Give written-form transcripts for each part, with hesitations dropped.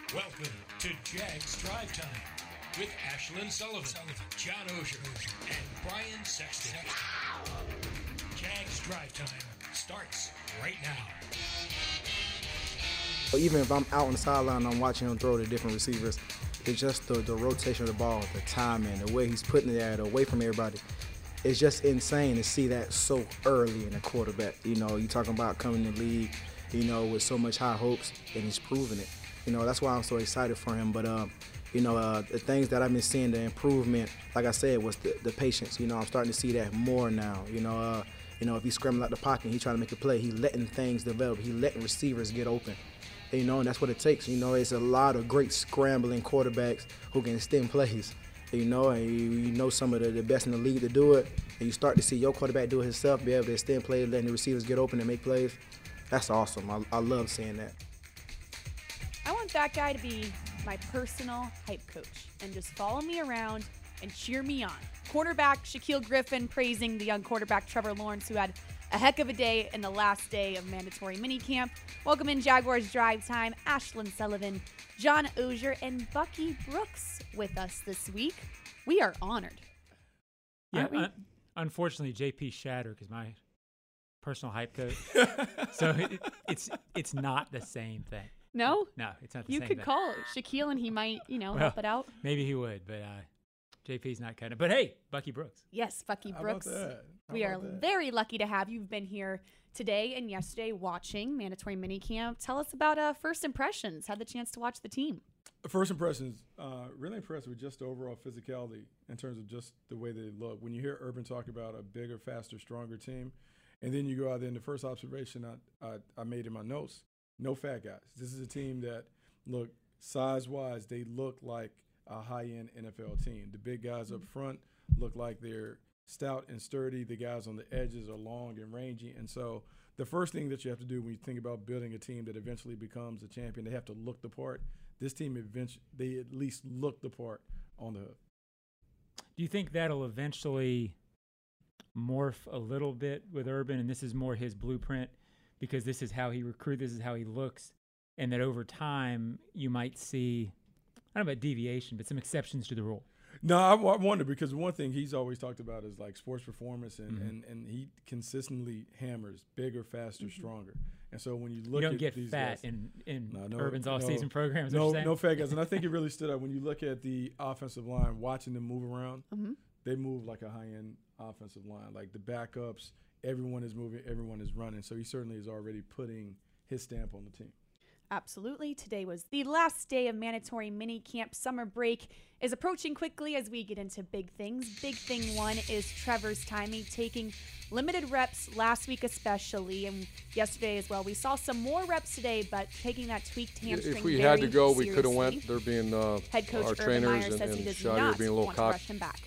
Welcome to Jags Drive Time with Ashlyn Sullivan, John Oehser, and Brian Sexton. Jags Drive Time starts right now. Even if I'm out on the sideline and I'm watching him throw to different receivers, it's just the rotation of the ball, the timing, the way he's putting it at away from everybody. It's just insane to see that so early in a quarterback. You know, you're talking about coming in the league, you know, with so much high hopes, and he's proving it. You know, that's why I'm so excited for him. But, the things that I've been seeing, the improvement, like I said, was the patience. You know, I'm starting to see that more now. If he's scrambling out the pocket, he's trying to make a play. He's letting things develop. He's letting receivers get open. And that's what it takes. It's a lot of great scrambling quarterbacks who can extend plays. And you know some of the best in the league to do it. And you start to see your quarterback do it himself, be able to extend plays, letting the receivers get open and make plays. That's awesome. I love seeing that. I want that guy to be my personal hype coach and just follow me around and cheer me on. Quarterback Shaquill Griffin praising the young quarterback Trevor Lawrence, who had a heck of a day in the last day of mandatory minicamp. Welcome in Jaguars Drive Time. Ashlyn Sullivan, John Oehser, and Bucky Brooks with us this week. We are honored. Yeah, unfortunately, JP Shatter is my personal hype coach. So it's not the same thing. No? No, it's not the same thing. You could call Shaquill and he might, help it out. Maybe he would, but JP's not kind of. But hey, Bucky Brooks. Yes, Bucky Brooks. How about that? We are very lucky to have you. You've been here today and yesterday watching mandatory minicamp. Tell us about first impressions. Had the chance to watch the team. First impressions, really impressed with just the overall physicality in terms of just the way they look. When you hear Urban talk about a bigger, faster, stronger team, and then you go out there, and the first observation I made in my notes, no fat guys. This is a team that, look, size-wise, they look like a high-end NFL team. The big guys up front look like they're stout and sturdy. The guys on the edges are long and rangy. And so the first thing that you have to do when you think about building a team that eventually becomes a champion, they have to look the part. This team, they at least look the part on the hook. Do you think that'll eventually morph a little bit with Urban, and this is more his blueprint because this is how he recruits, this is how he looks, and that over time you might see, I don't know about deviation, but some exceptions to the rule? No, I wonder because one thing he's always talked about is like sports performance, and he consistently hammers bigger, faster, stronger. And so when you look at these fat guys, in Urban's off-season programs. No fat guys. And I think it really stood out when you look at the offensive line, watching them move around. Mm-hmm. They move like a high-end offensive line. Like the backups, everyone is moving, everyone is running. So he certainly is already putting his stamp on the team. Absolutely. Today was the last day of mandatory minicamp. Summer break is approaching quickly as we get into big things. Big thing one is Trevor's timing, taking limited reps last week especially, and yesterday as well. We saw some more reps today, but taking that tweaked hamstring If we very had to go, we seriously. could have went. There being Head coach our Urban trainers Meyer says he and does Shadi not are being a little want to cocky. rush him back.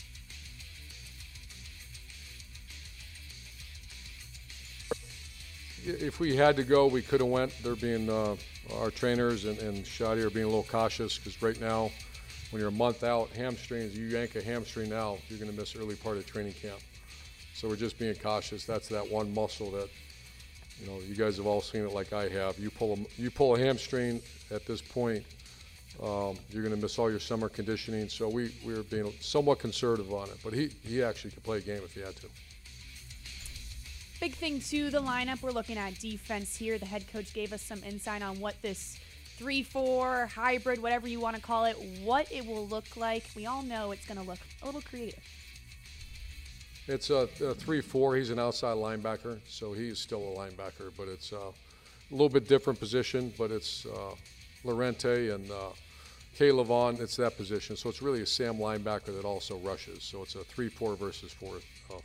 If we had to go, we could have went. There being our trainers and Shadi are being a little cautious because right now, when you're a month out, hamstrings, you yank a hamstring now, you're going to miss early part of training camp. So we're just being cautious. That's that one muscle that, you guys have all seen it like I have. You pull a hamstring at this point, you're going to miss all your summer conditioning. So we were being somewhat conservative on it. But he actually could play a game if he had to. Big thing to the lineup, we're looking at defense here. The head coach gave us some insight on what this 3-4 hybrid, whatever you want to call it, what it will look like. We all know it's going to look a little creative. It's a 3-4. He's an outside linebacker, so he's still a linebacker, but it's a little bit different position, but it's Lorente and Kay Levon, it's that position. So it's really a Sam linebacker that also rushes. So it's a 3-4 versus 4-3.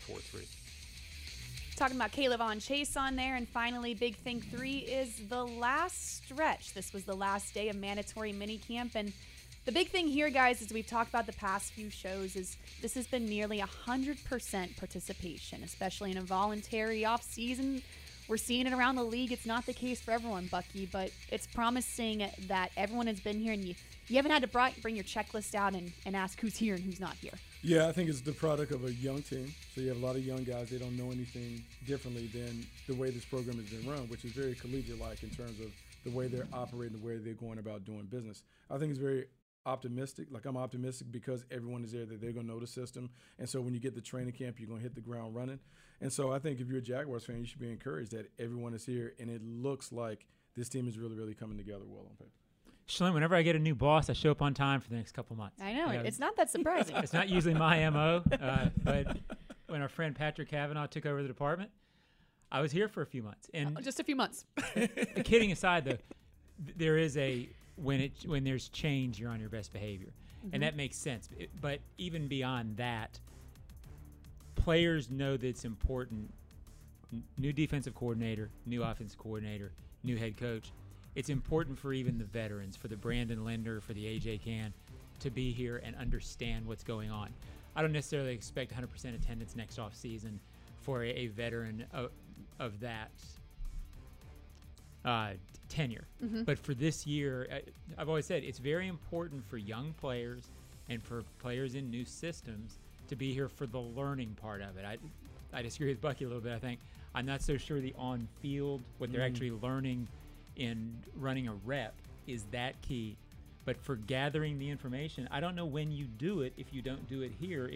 Talking about Caleb on Chase on there. And finally, big thing 3 is the last stretch. This was the last day of mandatory minicamp. And the big thing here, guys, as we've talked about the past few shows, is this has been nearly 100% participation, especially in a voluntary off-season. We're seeing it around the league. It's not the case for everyone, Bucky, but it's promising that everyone has been here and you haven't had to bring your checklist out and ask who's here and who's not here. Yeah, I think it's the product of a young team. So you have a lot of young guys. They don't know anything differently than the way this program has been run, which is very collegiate-like in terms of the way they're operating, the way they're going about doing business. I think it's very optimistic. Like, I'm optimistic because everyone is there that they're going to know the system. And so when you get the training camp, you're going to hit the ground running. And so I think if you're a Jaguars fan, you should be encouraged that everyone is here, and it looks like this team is really, really coming together well on paper. Shalene, whenever I get a new boss, I show up on time for the next couple months. I know. It's not that surprising. It's not usually my MO, but when our friend Patrick Cavanaugh took over the department, I was here for a few months. And Just a few months. kidding aside, though, there is when there's change, you're on your best behavior. And that makes sense. But even beyond that, players know that it's important. New defensive coordinator, new offensive coordinator, new head coach. It's important for even the veterans, for the Brandon Linder, for the A.J. Cann, to be here and understand what's going on. I don't necessarily expect 100% attendance next offseason for a veteran of that tenure. But for this year, I've always said it's very important for young players and for players in new systems to be here for the learning part of it. I disagree with Bucky a little bit. I think I'm not so sure the on-field, what they're actually learning in running a rep is that key. But for gathering the information, I don't know when you do it if you don't do it here,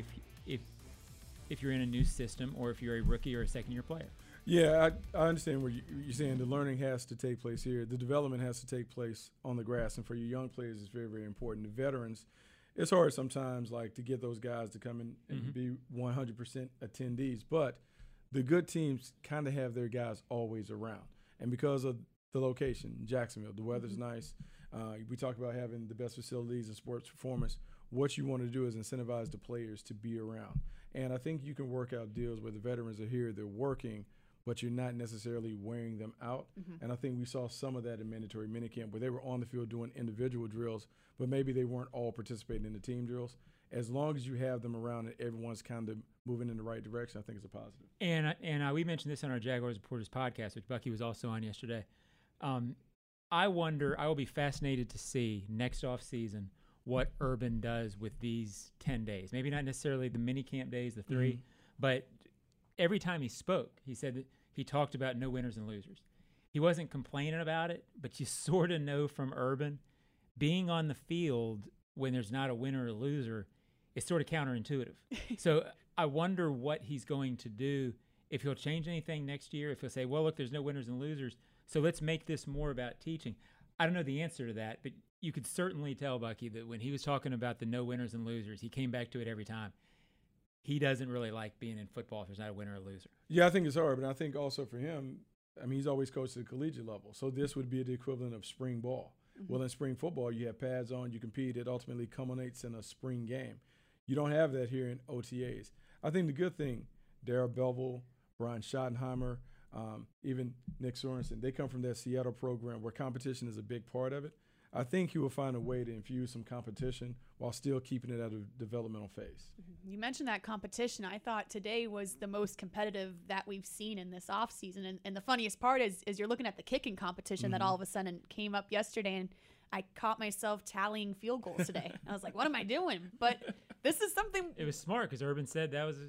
if you're in a new system or if you're a rookie or a second-year player. Yeah, I understand what you're saying. The learning has to take place here. The development has to take place on the grass. And for your young players, it's very, very important. The veterans, it's hard sometimes, like, to get those guys to come in and be 100% attendees. But the good teams kind of have their guys always around. And because of the location, Jacksonville, the weather's nice. We talk about having the best facilities and sports performance. What you want to do is incentivize the players to be around. And I think you can work out deals where the veterans are here, they're working, but you're not necessarily wearing them out. And I think we saw some of that in mandatory minicamp where they were on the field doing individual drills, but maybe they weren't all participating in the team drills. As long as you have them around and everyone's kind of moving in the right direction, I think it's a positive. And we mentioned this on our Jaguars Reporters podcast, which Bucky was also on yesterday. I will be fascinated to see next offseason what Urban does with these 10 days. Maybe not necessarily the mini camp days, the 3, but every time he spoke, he said that he talked about no winners and losers. He wasn't complaining about it, but you sort of know from Urban, being on the field when there's not a winner or a loser is sort of counterintuitive. So I wonder what he's going to do, if he'll change anything next year, if he'll say, well, look, there's no winners and losers, so let's make this more about teaching. I don't know the answer to that, but you could certainly tell, Bucky, that when he was talking about the no winners and losers, he came back to it every time. He doesn't really like being in football if there's not a winner or loser. Yeah, I think it's hard, but I think also for him, I mean, he's always coached at the collegiate level, so this would be the equivalent of spring ball. Well, in spring football, you have pads on, you compete, it ultimately culminates in a spring game. You don't have that here in OTAs. I think the good thing, Darrell Bevell, Brian Schottenheimer, even Nick Sorensen, they come from that Seattle program where competition is a big part of it. I think he will find a way to infuse some competition while still keeping it at a developmental phase. You mentioned that competition. I thought today was the most competitive that we've seen in this offseason. And the funniest part is you're looking at the kicking competition that all of a sudden came up yesterday, and I caught myself tallying field goals today. I was like, what am I doing? But this is something. It was smart because Urban said that was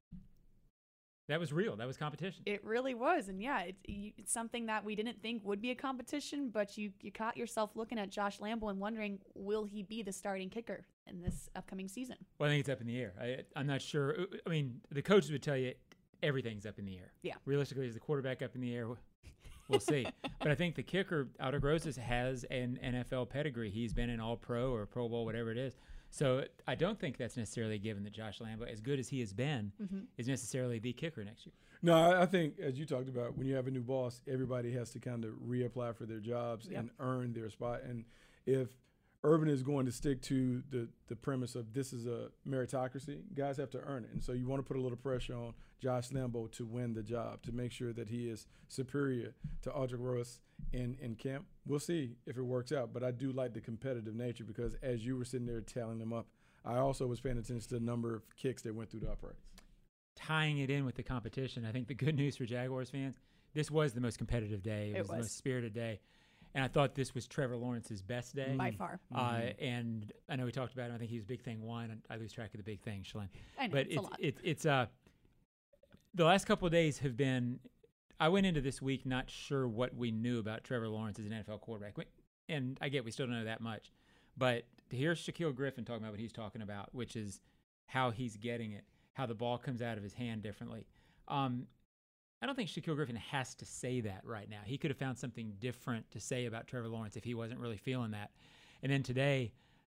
real. That was competition. It really was. And yeah, it's something that we didn't think would be a competition, but you caught yourself looking at Josh Lambo and wondering, will he be the starting kicker in this upcoming season? Well, I think it's up in the air. I'm not sure. I mean, the coaches would tell you everything's up in the air. Yeah. Realistically, is the quarterback up in the air? We'll see. But I think the kicker, Aldo Grosses, has an NFL pedigree. He's been an All-Pro or Pro Bowl, whatever it is. So I don't think that's necessarily a given that Josh Lambo, as good as he has been, is necessarily the kicker next year. No, I think, as you talked about, when you have a new boss, everybody has to kind of reapply for their jobs and earn their spot. And if Urban is going to stick to the premise of this is a meritocracy, guys have to earn it. And so you want to put a little pressure on Josh Lambo to win the job, to make sure that he is superior to Aldrick Rosas in camp. We'll see if it works out, but I do like the competitive nature because as you were sitting there tallying them up, I also was paying attention to the number of kicks that went through the uprights. Tying it in with the competition, I think the good news for Jaguars fans, this was the most competitive day. It was the most spirited day. And I thought this was Trevor Lawrence's best day. By far. And I know we talked about him. I think he was Big Thing 1. And I lose track of the Big Thing, Shalene. I know, but it's a lot. it's the last couple of days have been, I went into this week not sure what we knew about Trevor Lawrence as an NFL quarterback. And I get we still don't know that much. But to hear Shaquille Griffin talking about what he's talking about, which is how he's getting it, how the ball comes out of his hand differently. I don't think Shaquille Griffin has to say that right now. He could have found something different to say about Trevor Lawrence if he wasn't really feeling that. And then today,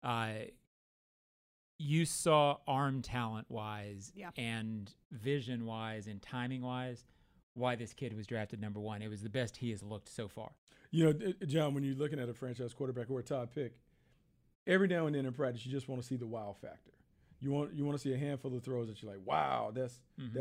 you saw arm talent-wise and vision-wise and timing-wise why this kid was drafted number 1. It was the best he has looked so far. You know, John, when you're looking at a franchise quarterback or a top pick, every now and then in practice, you just want to see the wow factor. You want to see a handful of throws that you're like, wow, that's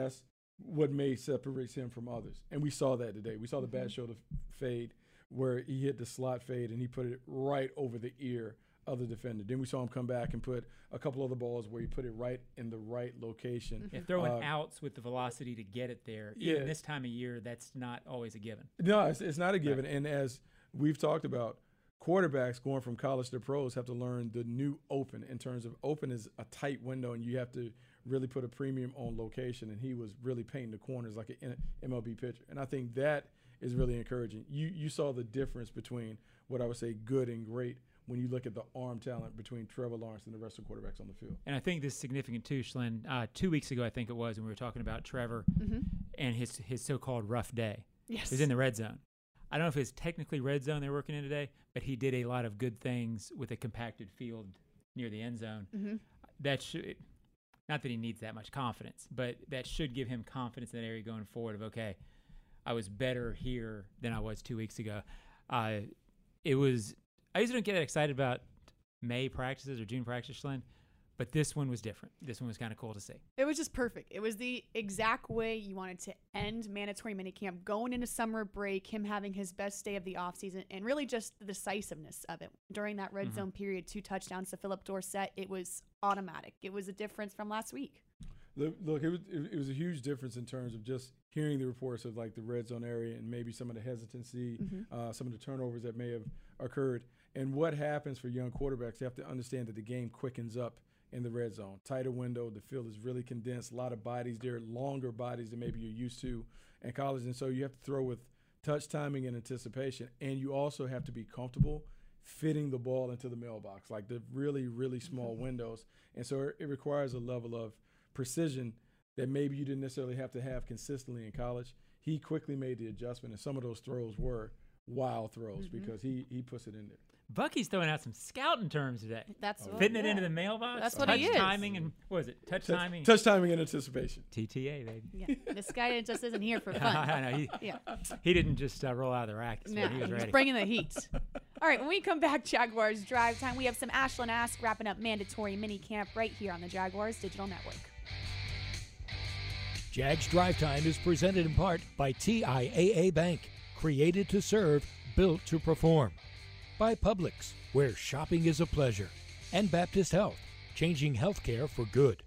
what separates him from others. And we saw that today. We saw the bad shoulder fade where he hit the slot fade and he put it right over the ear of the defender. Then we saw him come back and put a couple other balls where he put it right in the right location. Yeah, throwing outs with the velocity to get it there. Even this time of year, that's not always a given. No, it's not a given. Right. And as we've talked about, quarterbacks going from college to pros have to learn the new open in terms of open is a tight window and you have to really put a premium on location. And he was really painting the corners like an MLB pitcher. And I think that is really encouraging. You saw the difference between what I would say good and great when you look at the arm talent between Trevor Lawrence and the rest of the quarterbacks on the field. And I think this is significant too, Shlyn. 2 weeks ago, I think it was, when we were talking about Trevor and his so-called rough day. Yes. He was in the red zone. I don't know if it's technically red zone they're working in today, but he did a lot of good things with a compacted field near the end zone. That should, not that he needs that much confidence, but that should give him confidence in that area going forward of, okay, I was better here than I was 2 weeks ago. I usually don't get that excited about May practices or June practices, Shlyn, but this one was different. This one was kind of cool to see. It was just perfect. It was the exact way you wanted to end mandatory minicamp, going into summer break, him having his best day of the offseason, and really just the decisiveness of it. During that red zone period, 2 touchdowns to Phillip Dorsett, it was automatic. It was a difference from last week. Look, it was a huge difference in terms of just hearing the reports of like the red zone area and maybe some of the hesitancy, some of the turnovers that may have occurred. And what happens for young quarterbacks, you have to understand that the game quickens up in the red zone. Tighter window, the field is really condensed, a lot of bodies there, longer bodies than maybe you're used to in college. And so you have to throw with touch timing and anticipation. And you also have to be comfortable fitting the ball into the mailbox, like the really, really small windows. And so it requires a level of precision that maybe you didn't necessarily have to have consistently in college. He quickly made the adjustment, and some of those throws were wild throws because he puts it in there. Bucky's throwing out some scouting terms today. That's fitting it into the mailbox. That's what touch he is. timing and what is it? Touch timing. Touch timing and anticipation. TTA, baby. Yeah, this guy just isn't here for fun. I know. He didn't just roll out of the rack. No, He was ready. he's bringing the heat. All right, when we come back, Jaguars Drive Time, we have some Ashlyn Ask wrapping up mandatory mini camp right here on the Jaguars Digital Network. Jags Drive Time is presented in part by TIAA Bank, created to serve, built to perform. By Publix, where shopping is a pleasure. And Baptist Health, changing healthcare for good.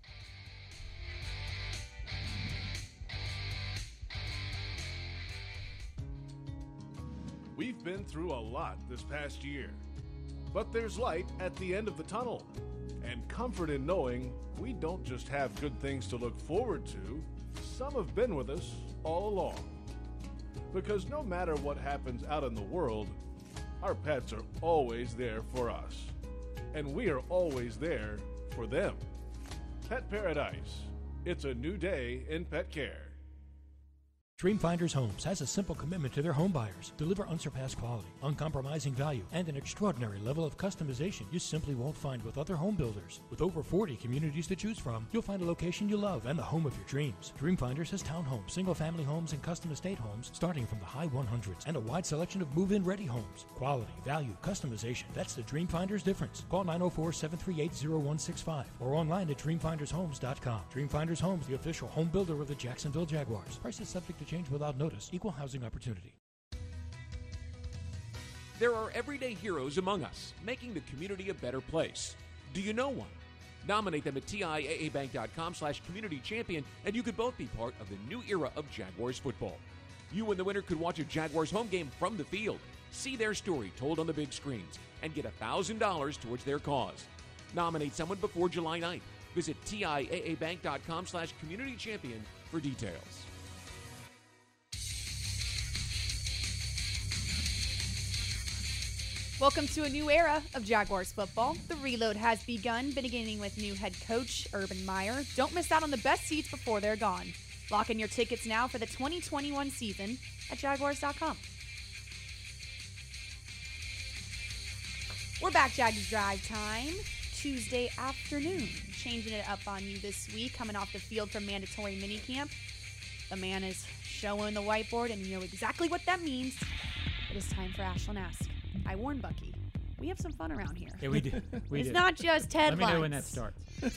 We've been through a lot this past year, but there's light at the end of the tunnel, and comfort in knowing we don't just have good things to look forward to, some have been with us all along. Because no matter what happens out in the world, our pets are always there for us, and we are always there for them. Pet Paradise. It's a new day in pet care. Dreamfinders Homes has a simple commitment to their home buyers. Deliver unsurpassed quality, uncompromising value, and an extraordinary level of customization you simply won't find with other home builders. With over 40 communities to choose from, you'll find a location you love and the home of your dreams. Dreamfinders has townhomes, single-family homes, and custom estate homes starting from the high 100s and a wide selection of move-in ready homes. Quality, value, customization. That's the Dreamfinders difference. Call 904-738-0165 or online at dreamfindershomes.com. Dreamfinders Homes, the official home builder of the Jacksonville Jaguars. Prices subject to change without notice. Equal housing opportunity. There are everyday heroes among us, making the community a better place. Do you know one? Nominate them at TIAABank.com/community champion, and you could both be part of the new era of Jaguars football. You and the winner could watch a Jaguars home game from the field, see their story told on the big screens, and get $1,000 towards their cause. Nominate someone before July 9th. Visit TIAABank.com/community champion for details. Welcome to a new era of Jaguars football. The reload has beginning with new head coach Urban Meyer. Don't miss out on the best seats before they're gone. Lock in your tickets now for the 2021 season at Jaguars.com. We're back, Jags Drive Time, Tuesday afternoon. Changing it up on you this week, coming off the field from mandatory minicamp. The man is showing the whiteboard, and you know exactly what that means. It is time for Ashlyn Ask. I warned Bucky. We have some fun around here. Yeah, we do. It's not just headlines. Let me know when that starts.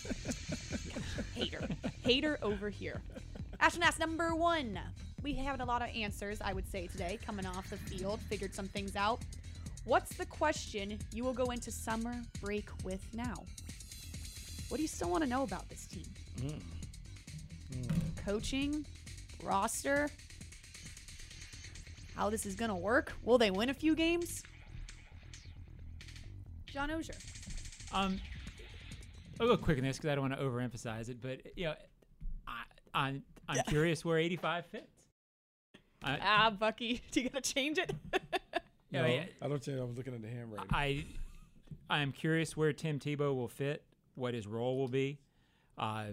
Hater over here. Ashlyn Ask number 1. We had a lot of answers, I would say, today, coming off the field. Figured some things out. What's the question you will go into summer break with now? What do you still want to know about this team? Coaching? Roster? How this is going to work? Will they win a few games? John Oehser. I'll go quick on this because I don't want to overemphasize it, but I'm curious where 85 fits. Bucky, do you got to change it? No, I don't think I was looking at the handwriting. I'm curious where Tim Tebow will fit, what his role will be, and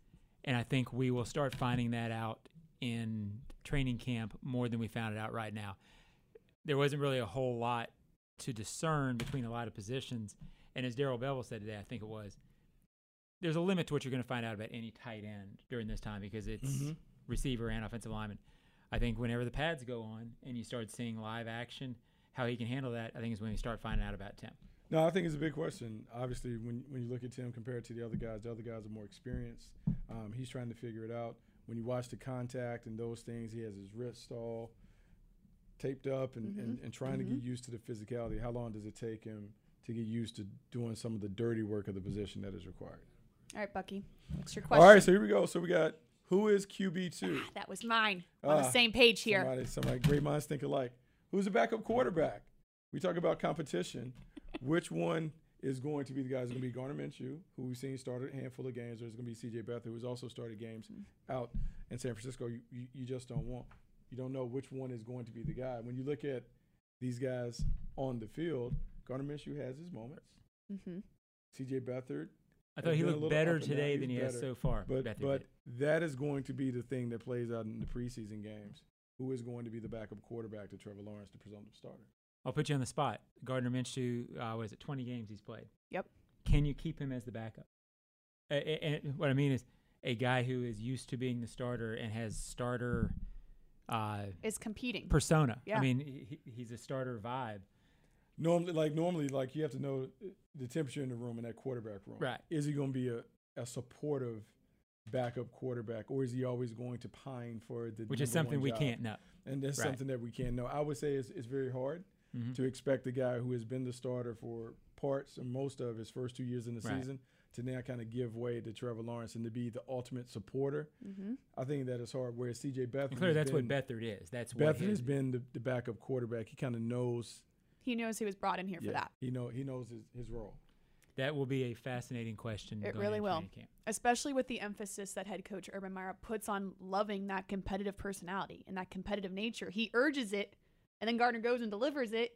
I think we will start finding that out in training camp more than we found it out right now. There wasn't really a whole lot to discern between a lot of positions, and as Darrell Bevell said today, I think it was, there's a limit to what you're going to find out about any tight end during this time because it's receiver and offensive lineman. I think whenever the pads go on and you start seeing live action, how he can handle that, I think is when you start finding out about Tim. No, I think it's a big question. Obviously, when you look at Tim compared to the other guys are more experienced. He's trying to figure it out. When you watch the contact and those things, he has his wrist all taped up and trying to get used to the physicality. How long does it take him to get used to doing some of the dirty work of the position that is required? All right, Bucky. What's your question? All right, so here we go. So we got, who is QB2? That was mine. On the same page here. Somebody, great minds think alike. Who's the backup quarterback? We talk about competition. Which one is going to be the guy? Is going to be Gardner Minshew, who we've seen started a handful of games, or is going to be C.J. Beathard, who's also started games out in San Francisco? You just don't want. You don't know which one is going to be the guy. When you look at these guys on the field, Gardner Minshew has his moments. C.J. Beathard. I thought he looked better today than he has so far. But that is going to be the thing that plays out in the preseason games. Who is going to be the backup quarterback to Trevor Lawrence, the presumptive starter? I'll put you on the spot. Gardner Minshew, 20 games he's played? Yep. Can you keep him as the backup? And what I mean is a guy who is used to being the starter and has starter is competing persona. Yeah. I mean, he's a starter vibe. Normally, you have to know the temperature in the room, in that quarterback room. Right. Is he going to be a supportive backup quarterback, or is he always going to pine for the which is something we can't know. And that's something that we can't know. I would say it's very hard to expect a guy who has been the starter for parts and most of his first 2 years in the season to now kind of give way to Trevor Lawrence and to be the ultimate supporter. I think that is hard. Whereas C.J. Beathard, clearly that's what Beathard is. That's what Beathard has been the backup quarterback. He kind of knows. He knows he was brought in here for that. He knows his role. That will be a fascinating question. It really will, especially with the emphasis that head coach Urban Meyer puts on loving that competitive personality and that competitive nature. He urges it, and then Gardner goes and delivers it.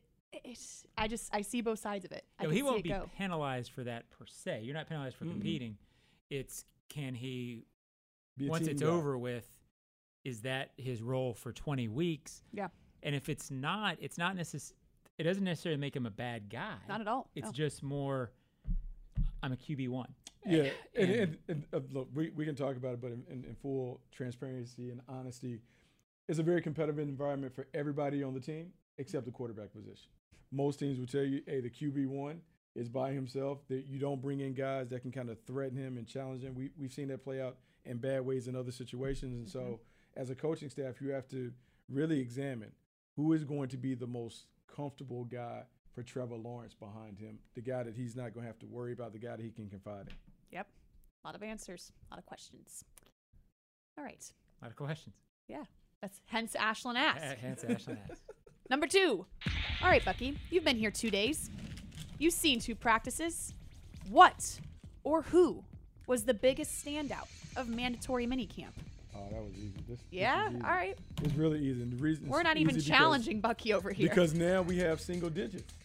I see both sides of it. He won't be penalized for that per se. You're not penalized for competing. It's can he, once it's over with, is that his role for 20 weeks? Yeah. And if it's not, it doesn't necessarily make him a bad guy. Not at all. It's just more, I'm a QB1. Yeah, and look, we can talk about it, but in full transparency and honesty, it's a very competitive environment for everybody on the team except the quarterback position. Most teams will tell you, hey, the QB1 is by himself. That you don't bring in guys that can kind of threaten him and challenge him. We've seen that play out in bad ways in other situations. And so as a coaching staff, you have to really examine who is going to be the most comfortable guy for Trevor Lawrence behind him, the guy that he's not going to have to worry about, the guy that he can confide in. Yep. A lot of answers, a lot of questions. All right. A lot of questions. Yeah. That's hence Ashlyn Ask. Hence Ashlyn Ask. Number 2. All right, Bucky. You've been here 2 days. You've seen 2 practices. What or who was the biggest standout of mandatory minicamp? Oh, that was easy. This all right. It's really easy. And the reason we're not even challenging Bucky over here. Because now we have single digits.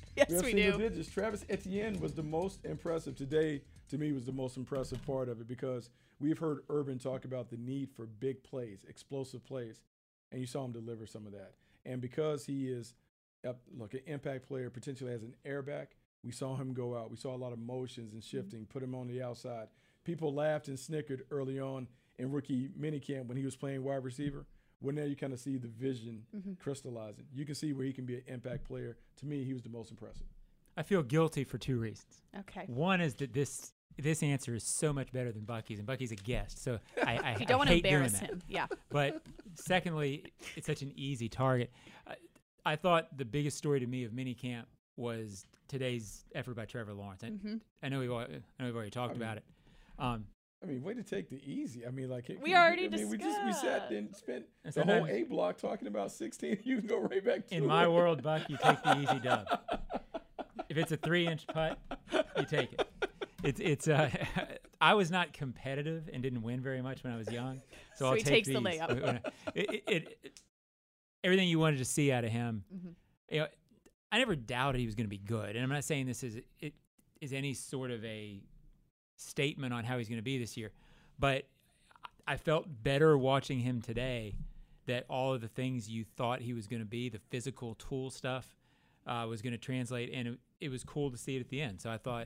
Yes, have we single do. digits. Travis Etienne was the most impressive today. To me, was the most impressive part of it because we've heard Urban talk about the need for big plays, explosive plays, and you saw him deliver some of that. And because he is, an impact player, potentially as an airback, we saw him go out. We saw a lot of motions and shifting, put him on the outside. People laughed and snickered early on in rookie minicamp when he was playing wide receiver. Well, now you kind of see the vision crystallizing. You can see where he can be an impact player. To me, he was the most impressive. I feel guilty for two reasons. Okay. One is that this answer is so much better than Bucky's, and Bucky's a guest, so I You don't want to hate doing embarrass that. him. Yeah. But secondly, it's such an easy target. I thought the biggest story to me of minicamp was today's effort by Trevor Lawrence. I know we've already talked about it. I mean, way to take the easy. I mean, like We already we sat and spent And the whole sometimes- A block talking about 16. You can go right back to In it. my world, Buck, you take the easy dub. If it's a 3-inch putt, you take it. It's I was not competitive and didn't win very much when I was young, so I'll he take takes the these. layup. Everything you wanted to see out of him. You know, I never doubted he was going to be good, and I'm not saying this is any sort of a statement on how he's going to be this year, but I felt better watching him today. That all of the things you thought he was going to be, the physical tool stuff, was going to translate, and it was cool to see it at the end. So I thought,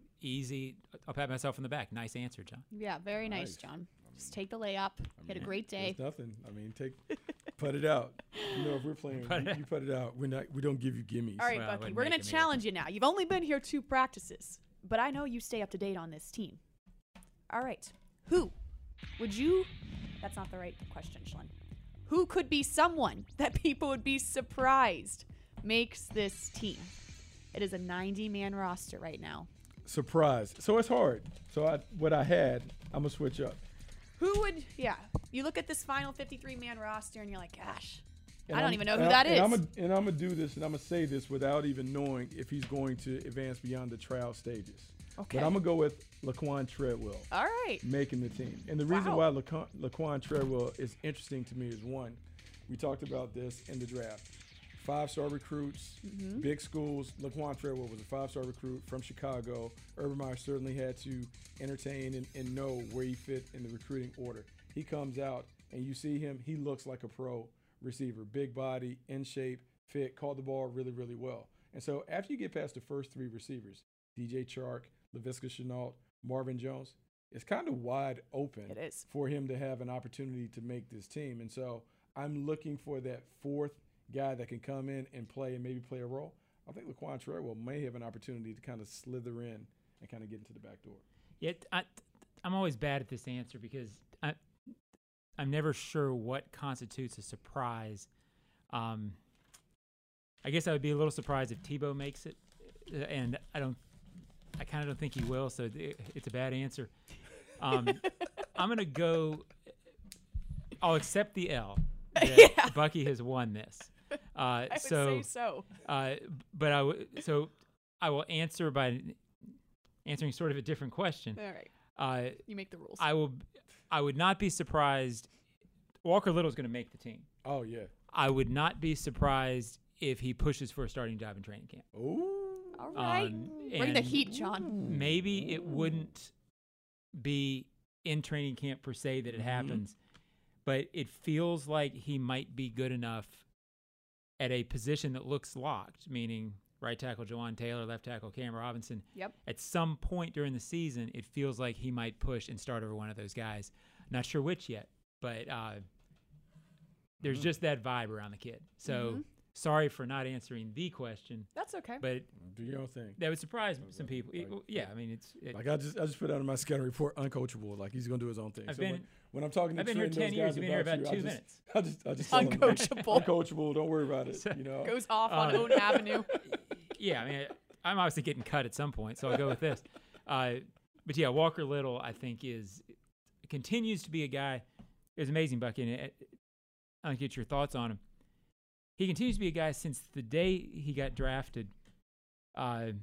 easy. I'll pat myself on the back. Nice answer, John. Yeah, very nice, John. Just take the layup. Had a great day. There's nothing. I mean, put it out. If we're playing, you put it out. We don't give you gimmies. All right, Well, I Bucky, wouldn't we're going make to him challenge you now. You've only been here 2 practices, but I know you stay up to date on this team. All right. Who would you – that's not the right question, Shalyn. Who could be someone that people would be surprised makes this team? It is a 90-man roster right now. Surprise. So it's hard. So what I had, I'm going to switch up. Who would – yeah. You look at this final 53-man roster and you're like, gosh, And I don't I'm- even know who and that is. I'm going to do this, and I'm going to say this without even knowing if he's going to advance beyond the trial stages. Okay. But I'm going to go with Laquan Treadwell All right. making the team. And the reason Wow. why Laquan Treadwell is interesting to me is, one, we talked about this in the draft. 5-star recruits, big schools. Laquan Treadwell was a 5-star recruit from Chicago. Urban Meyer certainly had to entertain and know where he fit in the recruiting order. He comes out, and you see him, he looks like a pro receiver. Big body, in shape, fit, caught the ball really, really well. And so after you get past the first 3 receivers, DJ Chark, Laviska Shenault, Marvin Jones, it's kind of wide open It is. for him to have an opportunity to make this team. And so I'm looking for that 4th guy that can come in and play and maybe play a role. I think Laquan Treadwell may have an opportunity to kind of slither in and kind of get into the back door. Yet I'm always bad at this answer because I'm never sure what constitutes a surprise. I guess I would be a little surprised if Tebow makes it, and I kind of don't think he will, so it's a bad answer. I'm gonna go. I'll accept the L. That Bucky has won this. I would say so. But I will answer by answering sort of a different question. All right. You make the rules. I would not be surprised. Walker Little's going to make the team. Oh, yeah. I would not be surprised if he pushes for a starting job in training camp. Ooh. All right. Bring the and heat, John. Maybe it wouldn't be in training camp per se that it happens, but it feels like he might be good enough at a position that looks locked, meaning right tackle Jawan Taylor, left tackle Cam Robinson. Yep. At some point during the season, it feels like he might push and start over one of those guys. Not sure which yet, but there's just that vibe around the kid. So sorry for not answering the question, That's okay. but Do your own thing. that would surprise some people. Yeah, I mean, Like I just put out in my scouting report, uncoachable. Like he's gonna do his own thing. I've so been- when I'm talking to I've been here Trent and 10 those years. guys You've been here about you, 2 minutes. I just tell them, Uncoachable. uncoachable. Don't worry about it. You know. Goes off on Own Avenue. Yeah, I mean, I'm obviously getting cut at some point, so I'll go with this. But yeah, Walker Little, I think, continues to be a guy. It was amazing, Bucky. And I'll get your thoughts on him. He continues to be a guy since the day he got drafted. I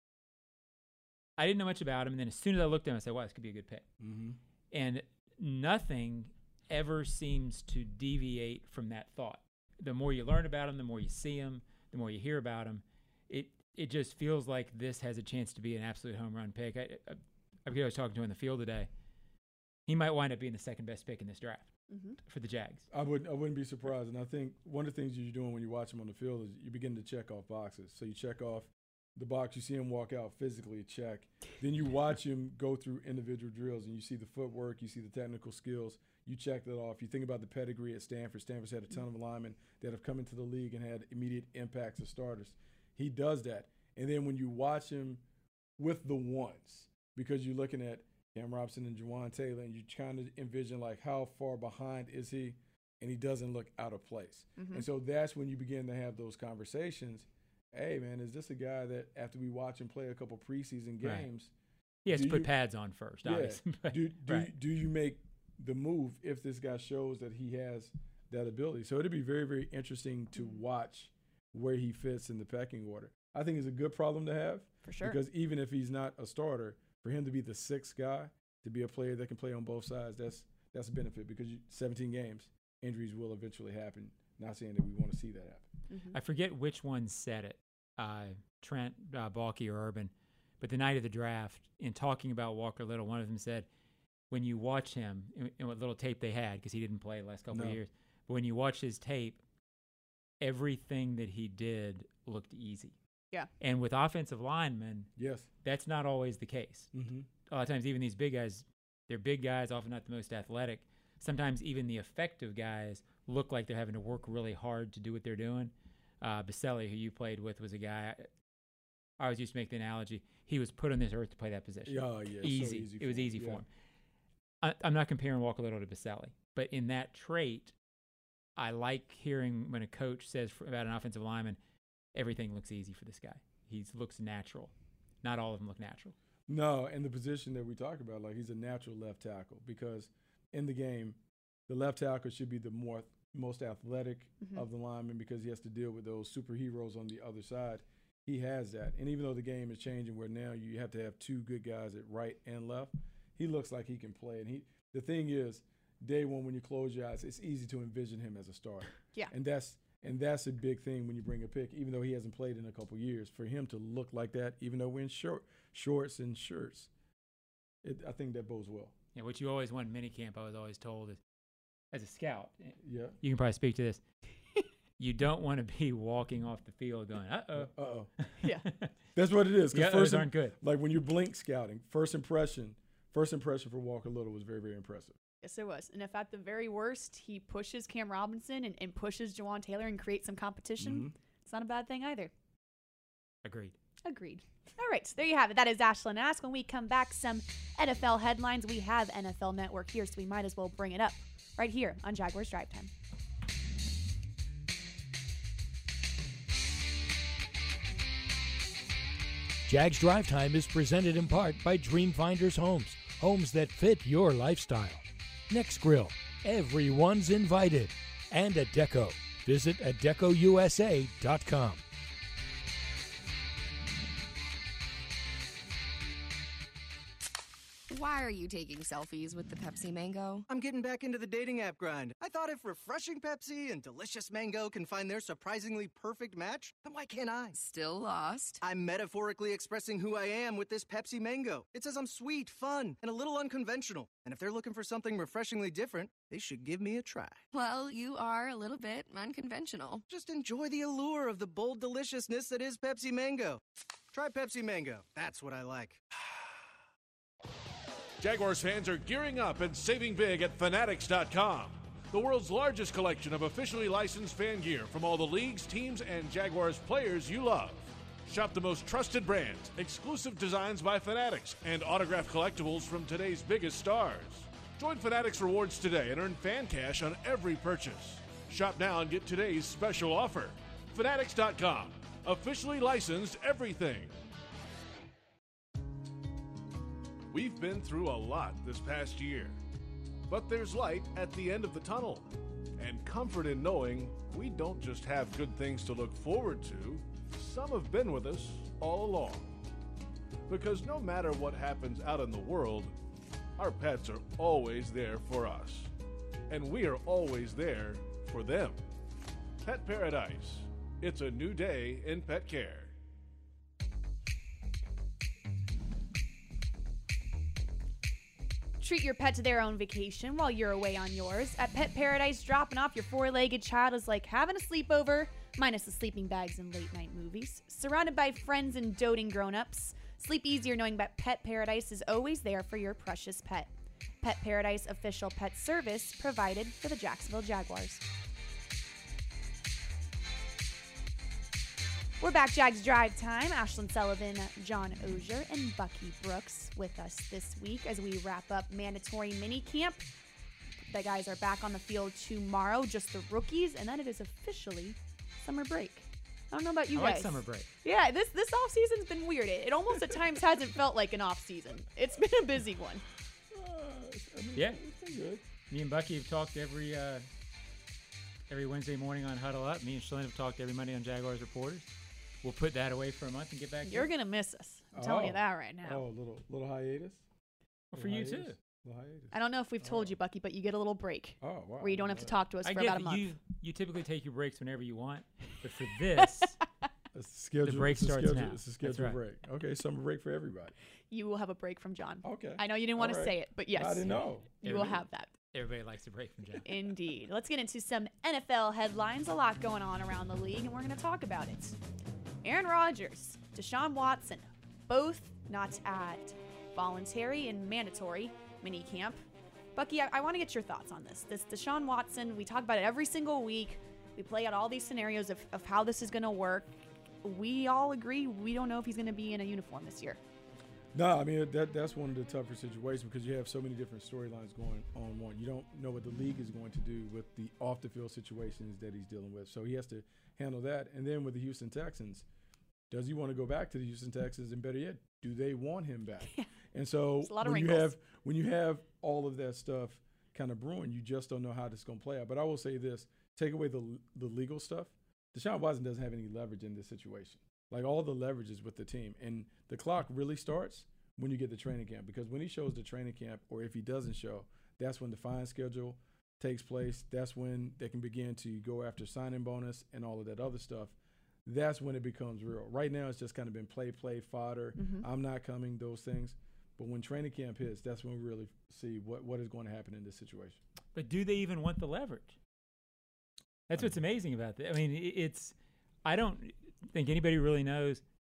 didn't know much about him, and then as soon as I looked at him, I said, "Wow, this could be a good pick." Mm-hmm. And nothing ever seems to deviate from that thought. The more you learn about him, the more you see him, the more you hear about him. it just feels like this has a chance to be an absolute home run pick. I forget who I was talking to in the field today. He might wind up being the second best pick in this draft for the Jags. I wouldn't be surprised. And I think one of the things you're doing when you watch him on the field is you begin to check off boxes. So you check off the box, you see him walk out physically, check. Then you watch him go through individual drills, and you see the footwork, you see the technical skills. You check that off. You think about the pedigree at Stanford. Stanford's had a ton of linemen that have come into the league and had immediate impacts as starters. He does that. And then when you watch him with the ones, because you're looking at Cam Robinson and Jawan Taylor, and you kind of envision, like, how far behind is he, and he doesn't look out of place. And so that's when you begin to have those conversations. Hey, man, is this a guy that after we watch him play a couple preseason games? He has to put pads on first, obviously. Do you make the move if this guy shows that he has that ability? So it'd be very, very interesting to watch where he fits in the pecking order. I think it's a good problem to have. For sure. Because even if he's not a starter, for him to be the sixth guy, to be a player that can play on both sides, that's a benefit, because 17 games, injuries will eventually happen. Not saying that we want to see that happen. I forget which one said it, Trent, Baalke, or Urban, but the night of the draft, in talking about Walker Little, one of them said, when you watch him, in what little tape they had, because he didn't play the last couple of years, but when you watch his tape, everything that he did looked easy. Yeah. And with offensive linemen, yes, that's not always the case. A lot of times, even these big guys, they're big guys, often not the most athletic. Sometimes even the effective guys look like they're having to work really hard to do what they're doing. Baselli, who you played with, was a guy, I always used to make the analogy, he was put on this earth to play that position. Yeah, easy. So easy it was easy for him. I'm not comparing Walker Little to Baselli, but in that trait, I like hearing when a coach says about an offensive lineman, everything looks easy for this guy. He looks natural. Not all of them look natural. No, and the position that we talk about, like, he's a natural left tackle, because in the game, the left tackle should be the most athletic of the linemen, because he has to deal with those superheroes on the other side. He has that. And even though the game is changing where now you have to have two good guys at right and left, he looks like he can play. And the thing is, day one, when you close your eyes, it's easy to envision him as a starter. Yeah. And that's a big thing when you bring a pick, even though he hasn't played in a couple years. For him to look like that, even though we're in shorts and shirts, I think that bodes well. Yeah, what you always want in minicamp, I was always told, is as a scout, yeah, you can probably speak to this, you don't want to be walking off the field going, uh-oh. Yeah. That's what it is. Yeah, those aren't good. Like when you're blink scouting, first impression for Walker Little was very, very impressive. Yes, it was. And if at the very worst he pushes Cam Robinson and pushes Jawan Taylor and creates some competition, it's not a bad thing either. Agreed. All right, so there you have it. That is Ashlyn Ask. When we come back, some NFL headlines. We have NFL Network here, so we might as well bring it up right here on Jaguars Drive Time. Jags Drive Time is presented in part by Dreamfinders Homes, homes that fit your lifestyle. Next Grill, everyone's invited. And Adecco. Visit ADECOUSA.com. Why are you taking selfies with the Pepsi Mango? I'm getting back into the dating app grind. I thought if refreshing Pepsi and delicious mango can find their surprisingly perfect match, then why can't I? Still lost? I'm metaphorically expressing who I am with this Pepsi Mango. It says I'm sweet, fun, and a little unconventional. And if they're looking for something refreshingly different, they should give me a try. Well, you are a little bit unconventional. Just enjoy the allure of the bold deliciousness that is Pepsi Mango. Try Pepsi Mango. That's what I like. Jaguars fans are gearing up and saving big at Fanatics.com, the world's largest collection of officially licensed fan gear from all the leagues, teams, and Jaguars players you love. Shop the most trusted brands, exclusive designs by Fanatics, and autographed collectibles from today's biggest stars. Join Fanatics Rewards today and earn fan cash on every purchase. Shop now and get today's special offer. Fanatics.com, officially licensed everything. We've been through a lot this past year, but there's light at the end of the tunnel, and comfort in knowing we don't just have good things to look forward to. Some have been with us all along. Because no matter what happens out in the world, our pets are always there for us, and we are always there for them. Pet Paradise. It's a new day in pet care. Treat your pet to their own vacation while you're away on yours. At Pet Paradise, dropping off your four-legged child is like having a sleepover, minus the sleeping bags and late-night movies. Surrounded by friends and doting grown-ups, sleep easier knowing that Pet Paradise is always there for your precious pet. Pet Paradise official pet service provided for the Jacksonville Jaguars. We're back, Jags Drive Time. Ashlyn Sullivan, John Ogier, and Bucky Brooks with us this week as we wrap up mandatory minicamp. The guys are back on the field tomorrow, just the rookies, and then it is officially summer break. I don't know about you guys. I like summer break. Yeah, this off-season's been weird. It almost at times hasn't felt like an off-season. It's been a busy one. Yeah. It's been good. Me and Bucky have talked every Wednesday morning on Huddle Up. Me and Shalyn have talked every Monday on Jaguars Reporters. We'll put that away for a month and get back. You're going to miss us. I'm telling you that right now. Oh, little hiatus? Well, for you too. Little hiatus. I don't know if we've told you, Bucky, but you get a little break. Oh, wow. Where you don't have to talk to us I for get about a month. You typically take your breaks whenever you want, but for this, the break starts now. It's a scheduled break. Okay, summer break for everybody. You will have a break from John. Okay. I know you didn't want to say it, but yes. I didn't know. You will have that. Everybody likes a break from John. Indeed. Let's get into some NFL headlines. A lot going on around the league, and we're going to talk about it. Aaron Rodgers, Deshaun Watson, both not at voluntary and mandatory minicamp. Bucky, I want to get your thoughts on this. This Deshaun Watson, we talk about it every single week. We play out all these scenarios of how this is going to work. We all agree we don't know if he's going to be in a uniform this year. No, I mean, that's one of the tougher situations because you have so many different storylines going on. One, you don't know what the league is going to do with the off-the-field situations that he's dealing with. So he has to handle that. And then with the Houston Texans, does he want to go back to the Houston Texans? And better yet, do they want him back? And so when you have all of that stuff kind of brewing, you just don't know how this is going to play out. But I will say this, take away the legal stuff, Deshaun Watson doesn't have any leverage in this situation. Like, all the leverage is with the team. And the clock really starts when you get the training camp, because when he shows the training camp, or if he doesn't show, that's when the fine schedule takes place. That's when they can begin to go after signing bonus and all of that other stuff. That's when it becomes real. Right now, it's just kind of been play, fodder. Mm-hmm. I'm not coming, those things. But when training camp hits, that's when we really see what is going to happen in this situation. But do they even want the leverage? That's what's amazing about this. I mean, I don't think anybody really knows.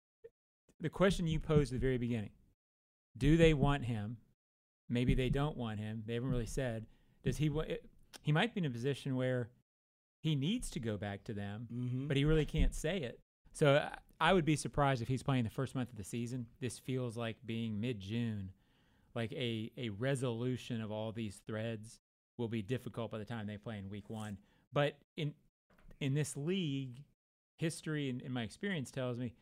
The question you posed at the very beginning, do they want him? Maybe they don't want him. They haven't really said. Does he might be in a position where he needs to go back to them, mm-hmm. but he really can't say it. So I would be surprised if he's playing the first month of the season. This feels like being mid-June. Like a resolution of all these threads will be difficult by the time they play in week one. But in this league, history and my experience tells me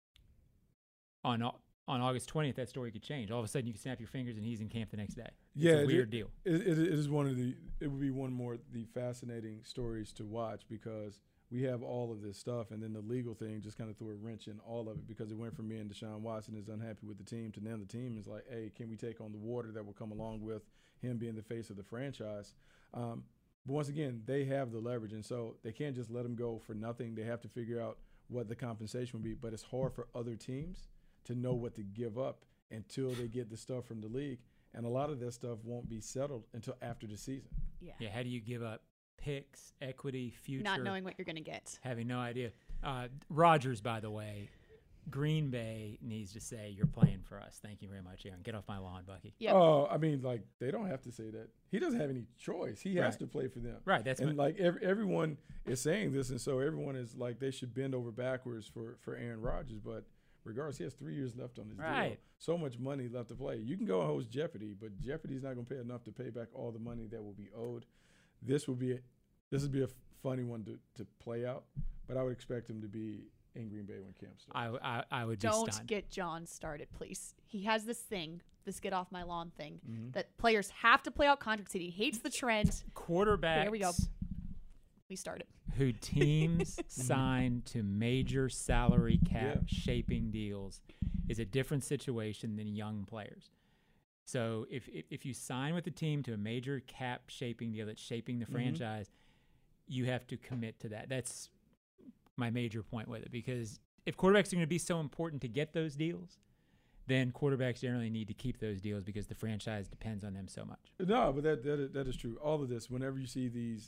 on August 20th, that story could change. All of a sudden, you can snap your fingers and he's in camp the next day. It's a weird deal. It would be one more the fascinating stories to watch, because we have all of this stuff, and then the legal thing just kind of threw a wrench in all of it, because it went from me and Deshaun Watson is unhappy with the team to now the team is like, hey, can we take on the water that will come along with him being the face of the franchise? But once again, they have the leverage, and so they can't just let him go for nothing. They have to figure out what the compensation would be, but it's hard for other teams to know what to give up until they get the stuff from the league, and a lot of that stuff won't be settled until after the season. Yeah, how do you give up picks, equity, future? Not knowing what you're going to get. Having no idea. Rodgers, by the way, Green Bay needs to say, you're playing for us. Thank you very much, Aaron. Get off my lawn, Bucky. Yep. Oh, I mean, like, they don't have to say that. He doesn't have any choice. He has to play for them. Right. That's and like everyone is saying this, and so everyone is like they should bend over backwards for Aaron Rodgers. But regardless, he has 3 years left on his deal. So much money left to play. You can go and host Jeopardy, but Jeopardy's not going to pay enough to pay back all the money that will be owed. This would be a funny one to play out, but I would expect him to be in Green Bay when camp starts. I would be stunned. Don't get John started, please. He has this thing, this get off my lawn thing, that players have to play out contracts. He hates the trend. Quarterbacks. Here we go. We started. Who teams sign to major salary cap shaping deals is a different situation than young players. So if you sign with the team to a major cap shaping deal that's shaping the franchise, you have to commit to that. That's my major point with it, because if quarterbacks are going to be so important to get those deals, then quarterbacks generally need to keep those deals because the franchise depends on them so much. No, but that is true. All of this, whenever you see these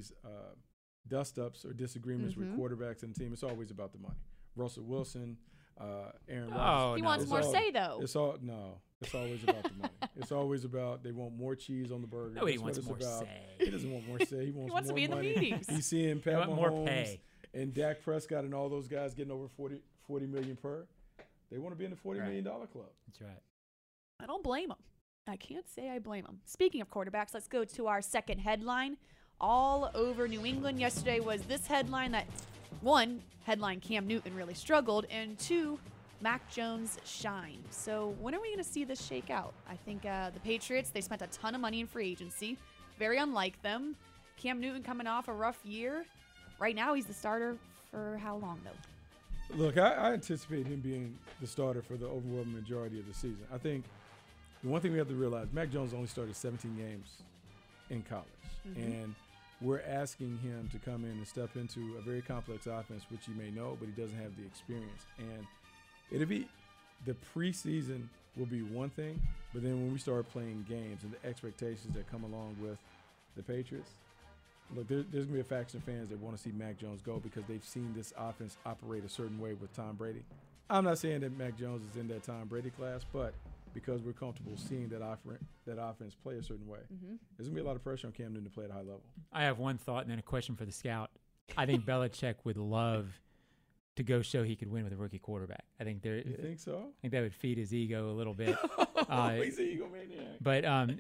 dust-ups or disagreements with quarterbacks and the team, it's always about the money. Russell Wilson, Aaron Rodgers. He wants more say, though. It's always about the money. It's always about they want more cheese on the burger. Nobody wants more say. He doesn't want more say. He wants wants to more be in the money. meetings. He's seeing Pat more Mahomes pay. and Dak Prescott and all those guys getting over $40 million per. They want to be in the $40 million club. That's right. I don't blame them. I can't say I blame them. Speaking of quarterbacks, let's go to our second headline. All over New England yesterday was this headline that, one, headline Cam Newton really struggled, and two, Mac Jones shined. So when are we going to see this shake out? I think the Patriots, they spent a ton of money in free agency. Very unlike them. Cam Newton coming off a rough year. Right now he's the starter for how long, though? Look, I anticipate him being the starter for the overwhelming majority of the season. I think the one thing we have to realize, Mac Jones only started 17 games in college. And we're asking him to come in and step into a very complex offense, which he may know, but he doesn't have the experience. And it'll be the preseason will be one thing, but then when we start playing games and the expectations that come along with the Patriots, look, there's going to be a faction of fans that want to see Mac Jones go because they've seen this offense operate a certain way with Tom Brady. I'm not saying that Mac Jones is in that Tom Brady class, but because we're comfortable seeing that offense play a certain way, there's going to be a lot of pressure on Cam Newton to play at a high level. I have one thought and then a question for the scout. I think Belichick would love to go show he could win with a rookie quarterback. I think You think so? I think that would feed his ego a little bit. He's an egomaniac. But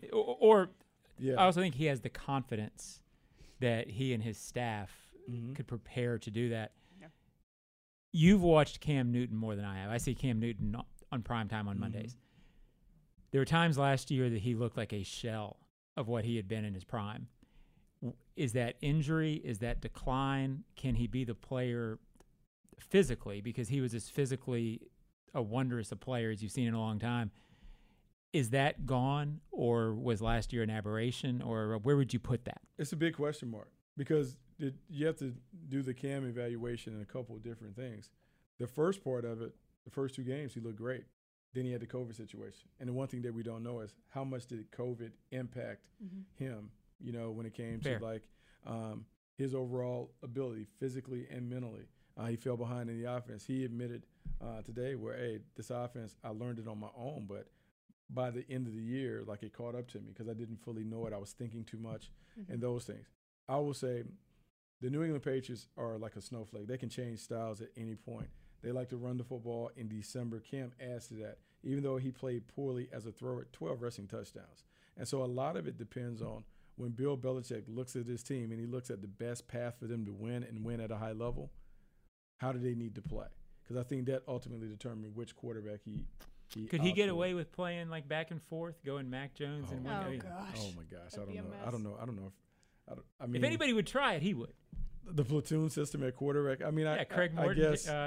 Yeah. I also think he has the confidence that he and his staff could prepare to do that. Yeah. You've watched Cam Newton more than I have. I see Cam Newton on primetime on Mondays. There were times last year that he looked like a shell of what he had been in his prime. Is that injury? Is that decline? Can he be the player physically? Because he was as physically a wondrous a player as you've seen in a long time. Is that gone, or was last year an aberration, or where would you put that? It's a big question mark because you have to do the Cam evaluation in a couple of different things. The first part of it, the first 2 games, he looked great. Then he had the COVID situation. And the one thing that we don't know is how much did COVID impact him, when it came to his overall ability physically and mentally. He fell behind in the offense. He admitted today this offense, I learned it on my own, but by the end of the year, it caught up to me because I didn't fully know it. I was thinking too much and those things. I will say the New England Patriots are like a snowflake. They can change styles at any point. They like to run the football in December. Cam adds to that, even though he played poorly as a thrower, 12 rushing touchdowns. And so a lot of it depends on when Bill Belichick looks at his team and he looks at the best path for them to win and win at a high level, how do they need to play? Because I think that ultimately determines which quarterback he could he get away with playing back and forth, going Mac Jones and gosh. Oh my gosh, I don't know. If anybody would try it, he would. The platoon system at quarterback. Craig Morton. I guess.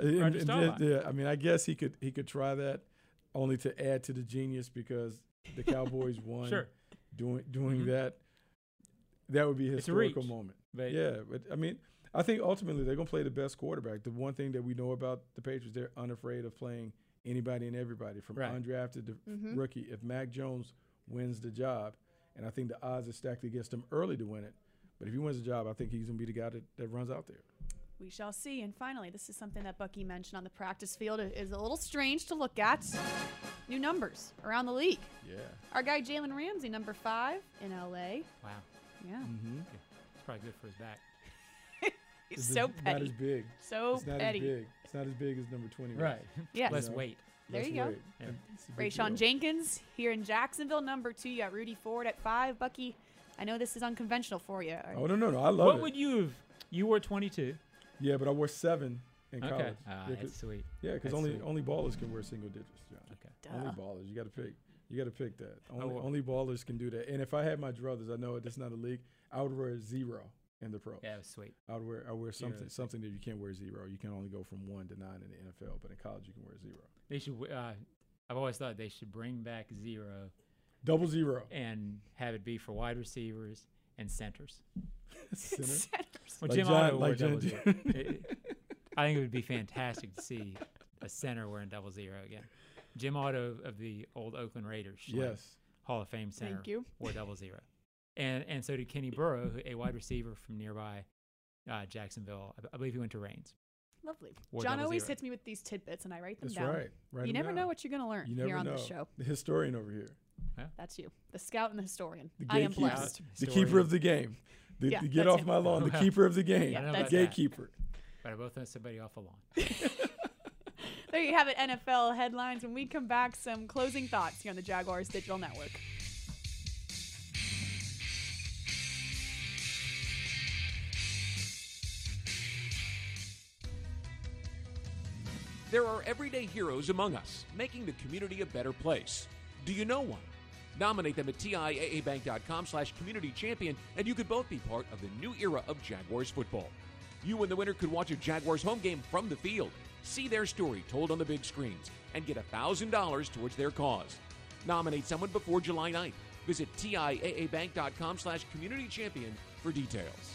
I guess he could try that, only to add to the genius because the Cowboys won. Sure. Doing that would be a historical moment. But I think ultimately they're going to play the best quarterback. The one thing that we know about the Patriots, they're unafraid of playing anybody and everybody, from undrafted to rookie. If Mac Jones wins the job, and I think the odds are stacked against him early to win it, but if he wins the job, I think he's going to be the guy that runs out there. We shall see. And finally, this is something that Bucky mentioned on the practice field. It is a little strange to look at. New numbers around the league. Yeah. Our guy Jalen Ramsey, number 5 in LA. Wow. Yeah. It's probably good for his back. He's so petty. Not as big. So petty. It's not as big as number 20. Right. Yes. Less weight. There you go. Yeah. Rayshon Jenkins here in Jacksonville, number 2. You got Rudy Ford at 5. Bucky, I know this is unconventional for you. Oh, no. I love it. What would you have? You were 22. Yeah, but I wore 7 in college. Okay. That's sweet. Yeah, because only ballers can wear single digits, John. Okay. Only ballers. You got to pick that. Only ballers can do that. And if I had my druthers, I know it's not a league, I would wear 0 in the pros. Yeah, it was sweet. I wear something that you can't wear 0. You can only go from 1 to 9 in the NFL, but in college you can wear 0. They should. I've always thought they should bring back 0. Double 0. And have it be for wide receivers and centers. Centers. Well, Jim Otto wore double 0. I think it would be fantastic to see a center wearing 00 again. Jim Otto of the old Oakland Raiders. Yes. Hall of Fame center. Thank you. Wore 00. And so did Kenny Burrow, a wide receiver from nearby Jacksonville. I believe he went to Reigns. Lovely. Wore John 00. always hits me with these tidbits, and I write them That's down. right. Write You them never down. know what you're going to learn You never here on know. this show. The historian over here. That's you, the scout and the historian. The I am gatekeeper. blessed. The keeper of the game. Yeah, Get that's off him. my lawn. The Well, keeper of the game. Yeah, I know the that's about that. gatekeeper. But I both know somebody off the lawn. There you have it, NFL headlines. When we come back, some closing thoughts here on the Jaguars Digital Network. There are everyday heroes among us, making the community a better place. Do you know one? Nominate them at TIAABank.com/community champion, and you could both be part of the new era of Jaguars football. You and the winner could watch a Jaguars home game from the field, see their story told on the big screens, and get $1,000 towards their cause. Nominate someone before July 9th. Visit TIAABank.com/community champion for details.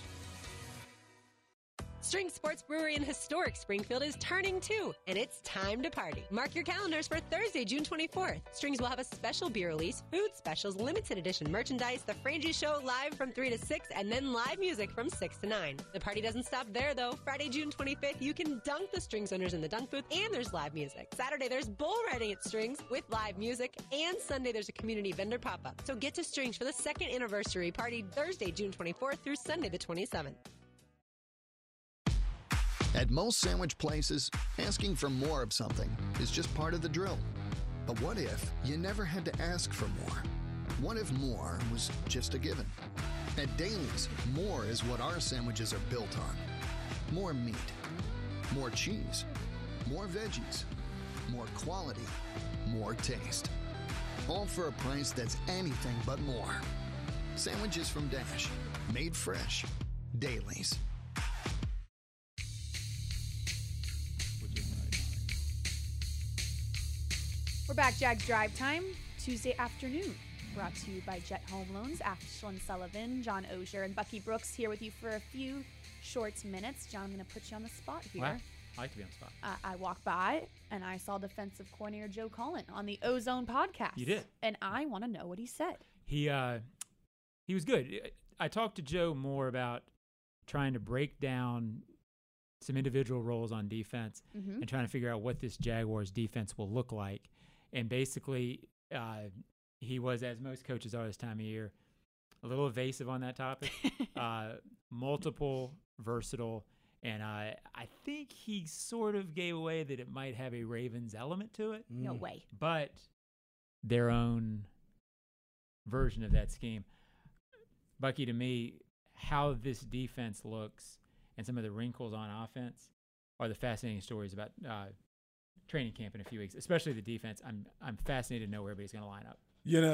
Strings Sports Brewery in historic Springfield is turning 2, and it's time to party. Mark your calendars for Thursday, June 24th. Strings will have a special beer release, food specials, limited edition merchandise, the Frangie Show live from 3 to 6, and then live music from 6 to 9. The party doesn't stop there, though. Friday, June 25th, you can dunk the Strings owners in the dunk booth, and there's live music. Saturday, there's bull riding at Strings with live music, and Sunday, there's a community vendor pop-up. So get to Strings for the 2nd anniversary party Thursday, June 24th through Sunday the 27th. At most sandwich places, asking for more of something is just part of the drill. But what if you never had to ask for more? What if more was just a given? At Daly's, more is what our sandwiches are built on. More meat, more cheese, more veggies, more quality, more taste. All for a price that's anything but more. Sandwiches from Dash, made fresh. Daly's. We're back, Jags Drive Time, Tuesday afternoon. Brought to you by Jet Home Loans. Ashlyn Sullivan, John Ogier, and Bucky Brooks here with you for a few short minutes. John, I'm going to put you on the spot here. Wow. I like to be on the spot. I walked by and I saw defensive coordinator Joe Cullen on the Ozone podcast. You did? And I want to know what he said. He was good. I talked to Joe more about trying to break down some individual roles on defense and trying to figure out what this Jaguars defense will look like. And basically, he was, as most coaches are this time of year, a little evasive on that topic. Multiple, versatile, and I think he sort of gave away that it might have a Ravens element to it. No way. But their own version of that scheme. Bucky, to me, how this defense looks and some of the wrinkles on offense are the fascinating stories about training camp in a few weeks, especially the defense. I'm fascinated to know where everybody's going to line up.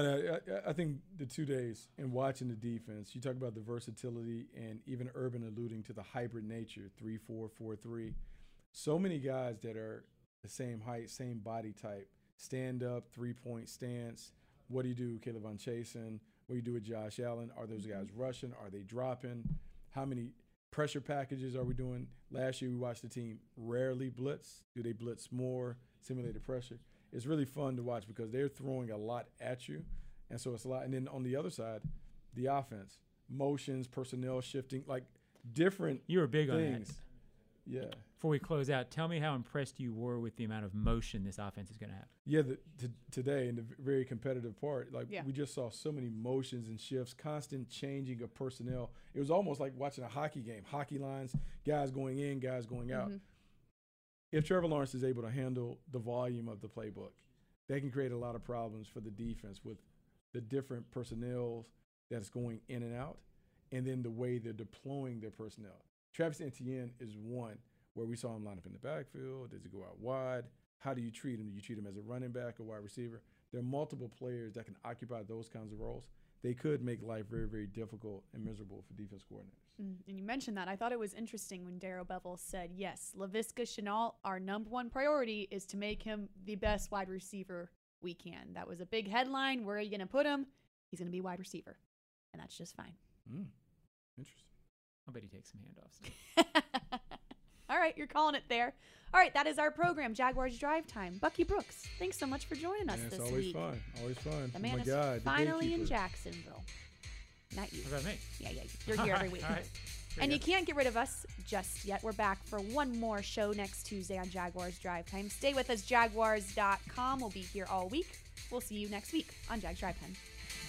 I think the 2 days and watching the defense, you talk about the versatility and even Urban alluding to the hybrid nature, 3-4, 4-3. So many guys that are the same height, same body type, stand up, 3-point stance. What do you do, Caleb Von Chasen? What do you do with Josh Allen? Are those guys rushing? Are they dropping? How many pressure packages are we doing? Last year we watched the team rarely blitz. Do they blitz more, simulated pressure? It's really fun to watch because they're throwing a lot at you. And so it's a lot. And then on the other side, the offense, motions, personnel shifting, like different You were big things. on that. Yeah. Before we close out, tell me how impressed you were with the amount of motion this offense is going to have. Yeah, today in the very competitive part, Yeah. we just saw so many motions and shifts, constant changing of personnel. It was almost like watching a hockey game, hockey lines, guys going in, guys going out. If Trevor Lawrence is able to handle the volume of the playbook, that can create a lot of problems for the defense with the different personnel that's going in and out, and then the way they're deploying their personnel. Travis Etienne is one where we saw him line up in the backfield. Does he go out wide? How do you treat him? Do you treat him as a running back or wide receiver? There are multiple players that can occupy those kinds of roles. They could make life very, very difficult and miserable for defense coordinators. And you mentioned that. I thought it was interesting when Darrell Bevell said, yes, Laviska Shenault, our number one priority is to make him the best wide receiver we can. That was a big headline. Where are you going to put him? He's going to be wide receiver. And that's just fine. Interesting. I bet he takes some handoffs. All right, you're calling it there. All right, that is our program, Jaguars Drive Time. Bucky Brooks, thanks so much for joining us Yeah, this it's always week. fun. Always fun. The Oh man my is God, the finally in gatekeeper. Jacksonville. Not you. What about me? Yeah, you're here every week. All right. And you can't get rid of us just yet. We're back for one more show next Tuesday on Jaguars Drive Time. Stay with us, Jaguars.com. We'll be here all week. We'll see you next week on Jags Drive Time.